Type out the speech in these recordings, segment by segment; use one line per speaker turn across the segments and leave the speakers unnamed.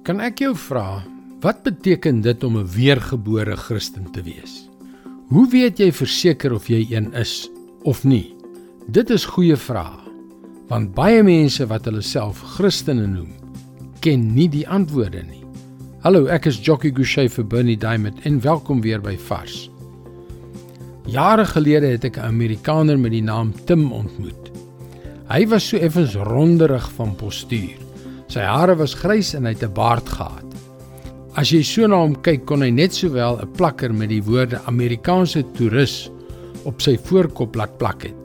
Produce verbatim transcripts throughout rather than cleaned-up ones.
Kan ek jou vra, wat beteken dit om 'n weergebore Christen te wees? Hoe weet jy verseker of jy een is of nie? Dit is goeie vrae, want baie mense wat hulle self Christene noem, ken nie die antwoorde nie. Hallo, ek is Jockey Gouchee vir Bernie Diamond en welkom weer by Vars. Jare gelede het ek 'n Amerikaner met die naam Tim ontmoet. Hy was so effens ronderig van postuur. Sy hare was grys en hy het 'n baard gehad. As jy so na hom kyk, kon hy net sowel 'n plakker met die woorde Amerikaanse toerist op sy voorkop laat plak het.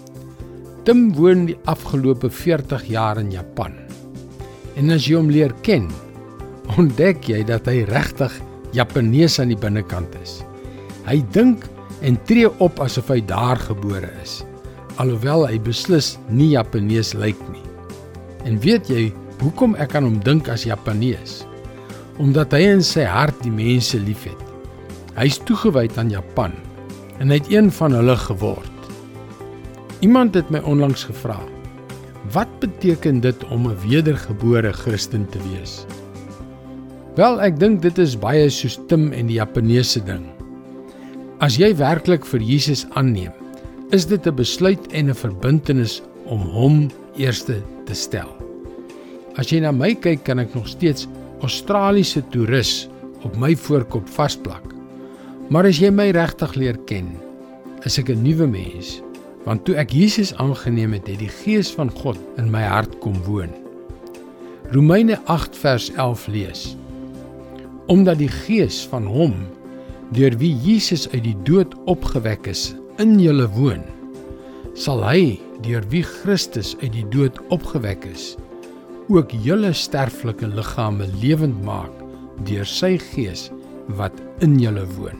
Tim woon die afgelope veertig jaar in Japan. En as jy hom leer ken, ontdek jy dat hy regtig Japanees aan die binnekant is. Hy dink en tree op asof hy daar gebore is, alhoewel hy beslis nie Japanees lyk nie. En weet jy hoekom ek aan hom dink as Japanees? Omdat hy in sy hart die mense liefhet. Hy is toegewyd aan Japan en hy het een van hulle geword. Iemand het my onlangs gevra, wat beteken dit om 'n wedergebore Christen te wees? Wel, ek dink dit is baie soos Tim en die Japaneese ding. As jy werklik vir Jesus aanneem, is dit 'n besluit en 'n verbintenis om hom eerste te stel. As jy na my kyk, kan ek nog steeds Australiese toerist op my voorkop vasplak. Maar as jy my regtig leer ken, is ek 'n nuwe mens, want toe ek Jesus aangeneem het, het die Gees van God in my hart kom woon. Romeine agt vers elf lees: Omdat die Gees van hom, deur wie Jesus uit die dood opgewek is, in julle woon, sal hy, deur wie Christus uit die dood opgewek is, ook julle sterflike liggame lewend maak deur sy Gees wat in julle woon.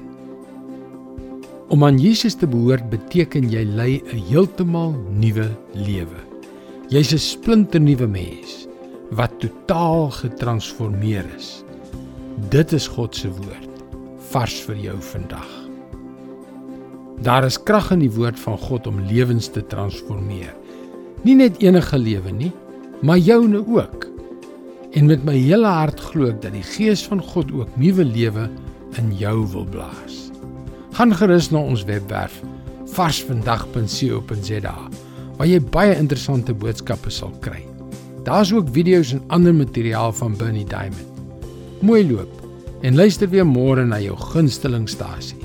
Om aan Jesus te behoort beteken jy lei 'n heeltemal nuwe lewe. Jy's 'n splinternuwe mens wat totaal getransformeer is. Dit is God se woord, vars vir jou vandag. Daar is krag in die woord van God om lewens te transformeer. Nie net enige lewe nie, maar joune ook. En met my hele hart glo ek dat die Gees van God ook nuwe lewe in jou wil blaas. Gaan gerus na ons webwerf vars vandag punt co punt za waar jy baie interessante boodskappe sal kry. Daar's ook video's en ander materiaal van Bernie Diamond. Mooi loop en luister weer môre na jou gunstelingstasie.